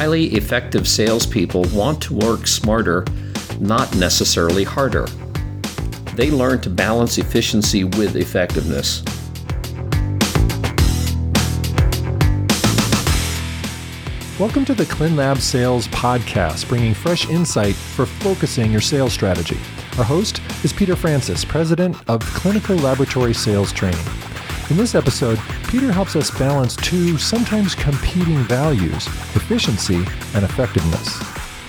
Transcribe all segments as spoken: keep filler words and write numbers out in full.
highly effective salespeople want to work smarter, not necessarily harder. They learn to balance efficiency with effectiveness. Welcome to the ClinLab Sales Podcast, bringing fresh insight for focusing your sales strategy. Our host is Peter Francis, President of Clinical Laboratory Sales Training. In this episode, Peter helps us balance two sometimes competing values, efficiency and effectiveness.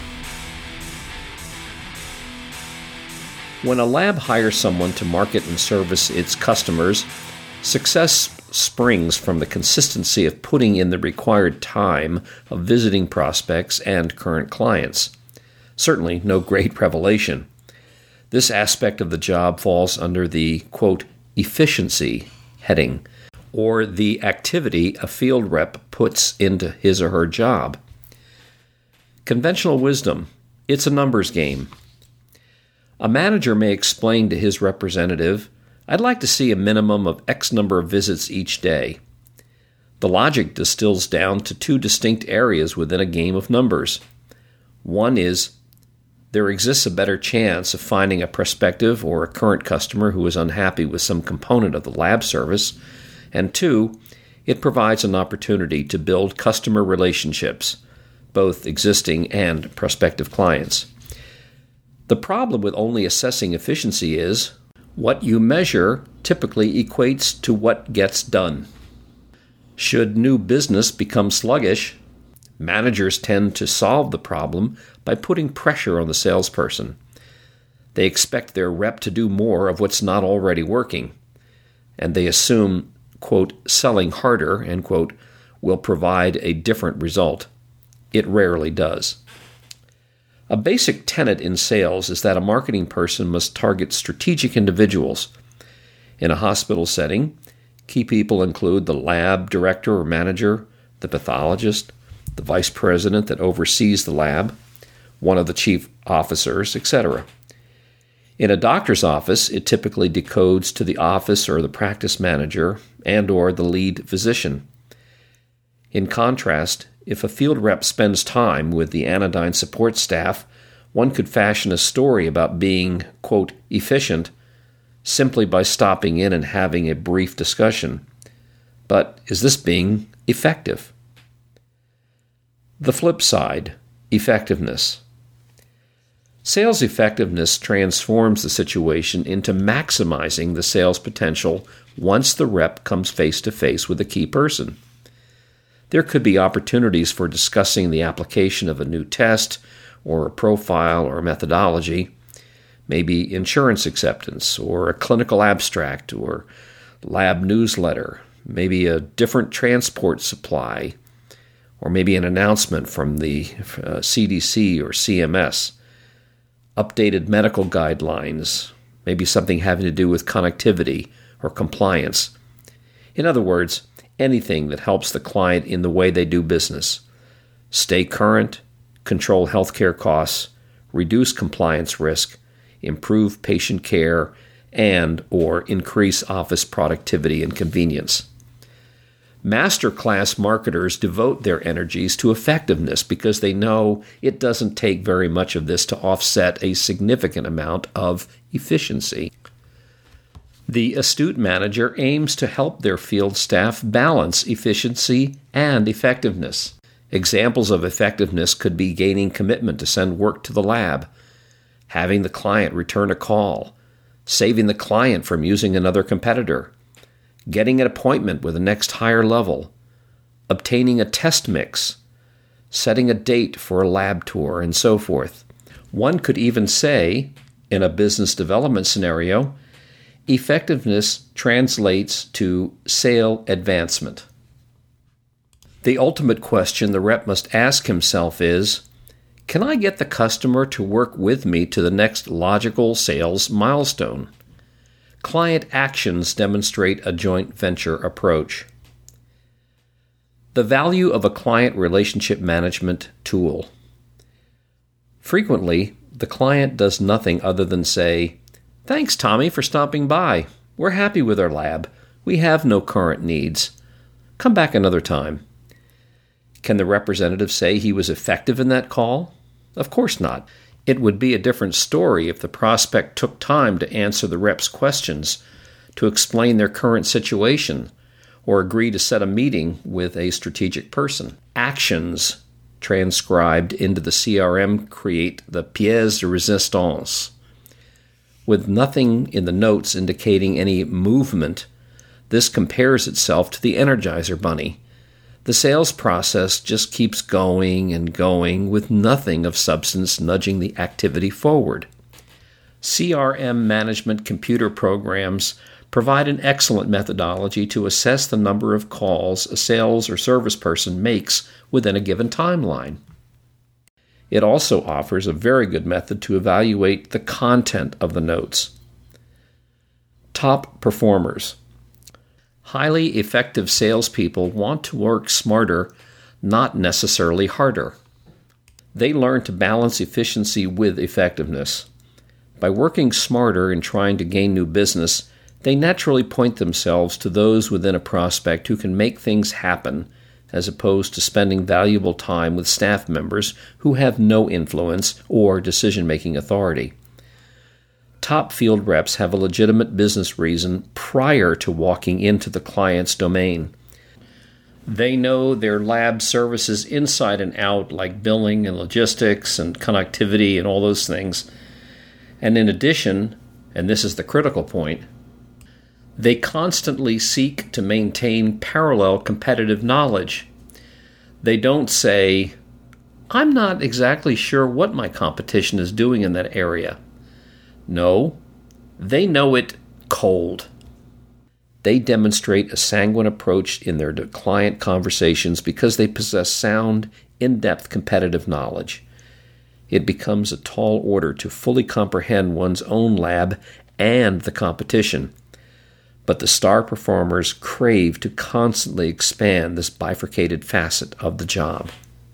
When a lab hires someone to market and service its customers, success springs from the consistency of putting in the required time of visiting prospects and current clients. Certainly no great revelation. This aspect of the job falls under the, quote, efficiency heading, or the activity a field rep puts into his or her job. Conventional wisdom, it's a numbers game. A manager may explain to his representative, I'd like to see a minimum of X number of visits each day. The logic distills down to two distinct areas within a game of numbers. One is, there exists a better chance of finding a prospective or a current customer who is unhappy with some component of the lab service. And two, it provides an opportunity to build customer relationships, both existing and prospective clients. The problem with only assessing efficiency is, what you measure typically equates to what gets done. Should new business become sluggish, managers tend to solve the problem by putting pressure on the salesperson. They expect their rep to do more of what's not already working, and they assume, quote, selling harder, end quote, will provide a different result. It rarely does. A basic tenet in sales is that a marketing person must target strategic individuals. In a hospital setting, key people include the lab director or manager, the pathologist, the vice president that oversees the lab, one of the chief officers, et cetera. In a doctor's office, it typically decodes to the office or the practice manager and or the lead physician. In contrast, if a field rep spends time with the Anodyne support staff, one could fashion a story about being, quote, efficient simply by stopping in and having a brief discussion. But is this being effective? The flip side, effectiveness. Sales effectiveness transforms the situation into maximizing the sales potential once the rep comes face to face with a key person. There could be opportunities for discussing the application of a new test or a profile or a methodology, maybe insurance acceptance or a clinical abstract or lab newsletter, maybe a different transport supply, or maybe an announcement from the uh, C D C or C M S, updated medical guidelines, maybe something having to do with connectivity or compliance. In other words, anything that helps the client in the way they do business. Stay current, control healthcare costs, reduce compliance risk, improve patient care, and or increase office productivity and convenience. Masterclass marketers devote their energies to effectiveness because they know it doesn't take very much of this to offset a significant amount of efficiency. The astute manager aims to help their field staff balance efficiency and effectiveness. Examples of effectiveness could be gaining commitment to send work to the lab, having the client return a call, saving the client from using another competitor, getting an appointment with the next higher level, obtaining a test mix, setting a date for a lab tour, and so forth. One could even say, in a business development scenario, effectiveness translates to sale advancement. The ultimate question the rep must ask himself is, can I get the customer to work with me to the next logical sales milestone? Client actions demonstrate a joint venture approach. The value of a client relationship management tool. Frequently, the client does nothing other than say, "Thanks, Tommy, for stopping by. We're happy with our lab. We have no current needs. Come back another time." Can the representative say he was effective in that call? Of course not. It would be a different story if the prospect took time to answer the rep's questions, to explain their current situation, or agree to set a meeting with a strategic person. Actions transcribed into the C R M create the pièce de résistance. With nothing in the notes indicating any movement, this compares itself to the Energizer Bunny. The sales process just keeps going and going with nothing of substance nudging the activity forward. C R M management computer programs provide an excellent methodology to assess the number of calls a sales or service person makes within a given timeline. It also offers a very good method to evaluate the content of the notes. Top performers. Highly effective salespeople want to work smarter, not necessarily harder. They learn to balance efficiency with effectiveness. By working smarter and trying to gain new business, they naturally point themselves to those within a prospect who can make things happen, as opposed to spending valuable time with staff members who have no influence or decision-making authority. Top field reps have a legitimate business reason prior to walking into the client's domain. They know their lab services inside and out, like billing and logistics and connectivity and all those things. And in addition, and this is the critical point, they constantly seek to maintain parallel competitive knowledge. They don't say, "I'm not exactly sure what my competition is doing in that area." No, they know it cold. They demonstrate a sanguine approach in their client conversations because they possess sound, in-depth competitive knowledge. It becomes a tall order to fully comprehend one's own lab and the competition. But the star performers crave to constantly expand this bifurcated facet of the job.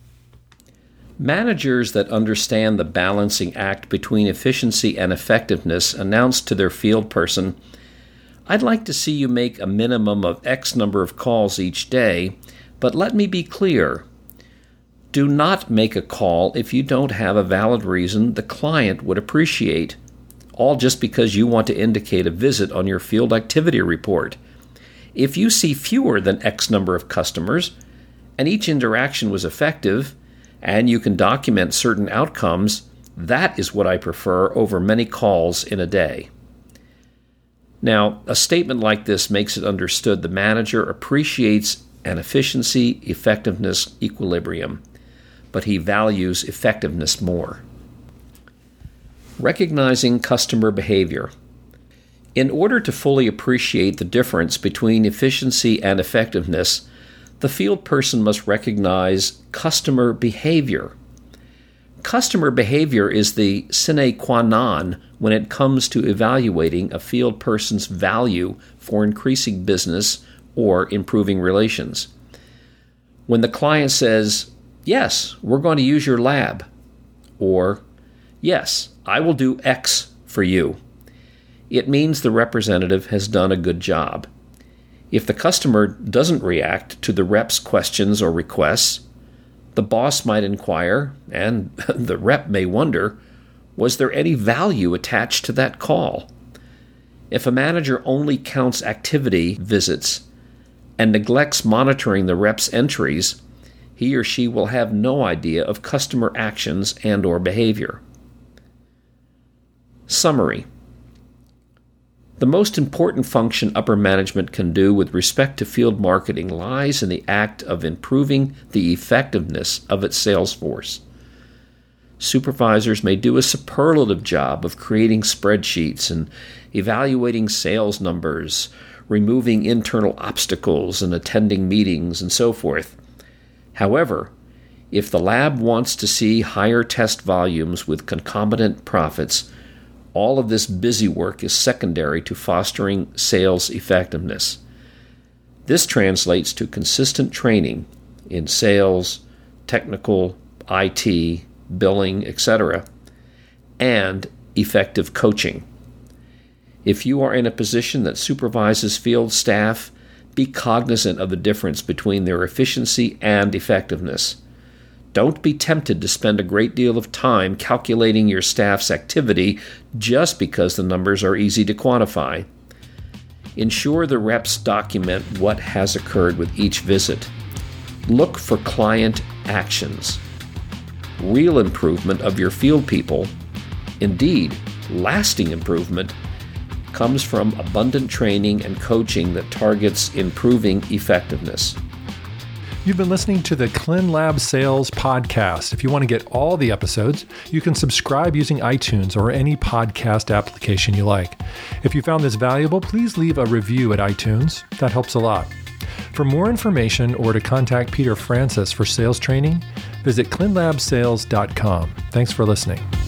Managers that understand the balancing act between efficiency and effectiveness announce to their field person, "I'd like to see you make a minimum of X number of calls each day, but let me be clear. Do not make a call if you don't have a valid reason the client would appreciate, all just because you want to indicate a visit on your field activity report. If you see fewer than X number of customers, and each interaction was effective, and you can document certain outcomes, that is what I prefer over many calls in a day." Now, a statement like this makes it understood the manager appreciates an efficiency-effectiveness equilibrium, but he values effectiveness more. Recognizing customer behavior. In order to fully appreciate the difference between efficiency and effectiveness, the field person must recognize customer behavior. Customer behavior is the sine qua non when it comes to evaluating a field person's value for increasing business or improving relations. When the client says, "Yes, we're going to use your lab," or "Yes, I will do X for you," it means the representative has done a good job. If the customer doesn't react to the rep's questions or requests, the boss might inquire, and the rep may wonder, was there any value attached to that call? If a manager only counts activity visits and neglects monitoring the rep's entries, he or she will have no idea of customer actions and or behavior. Summary. The most important function upper management can do with respect to field marketing lies in the act of improving the effectiveness of its sales force. Supervisors may do a superlative job of creating spreadsheets and evaluating sales numbers, removing internal obstacles and attending meetings and so forth. However, if the lab wants to see higher test volumes with concomitant profits, all of this busy work is secondary to fostering sales effectiveness. This translates to consistent training in sales, technical, I T, billing, et cetera, and effective coaching. If you are in a position that supervises field staff, Be cognizant of the difference between their efficiency and effectiveness. Don't be tempted to spend a great deal of time calculating your staff's activity just because the numbers are easy to quantify. Ensure the reps document what has occurred with each visit. Look for client actions. Real improvement of your field people, indeed, lasting improvement, comes from abundant training and coaching that targets improving effectiveness. You've been listening to the ClinLab Sales Podcast. If you want to get all the episodes, you can subscribe using iTunes or any podcast application you like. If you found this valuable, please leave a review at iTunes. That helps a lot. For more information or to contact Peter Francis for sales training, visit clin lab sales dot com. Thanks for listening.